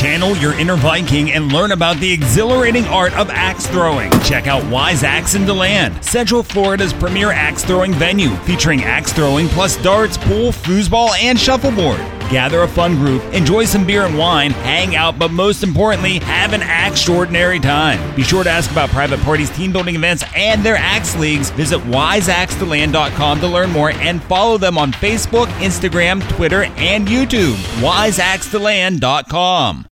Channel your inner Viking and learn about the exhilarating art of axe throwing. Check out Wise Axe in DeLand, Central Florida's premier axe throwing venue, featuring axe throwing plus darts, pool, foosball, and shuffleboard. Gather a fun group, enjoy some beer and wine, hang out, but most importantly, have an extraordinary time. Be sure to ask about private parties, team building events, and their axe leagues. Visit wiseaxedeland.com to learn more and follow them on Facebook, Instagram, Twitter, and YouTube. wiseaxedeland.com.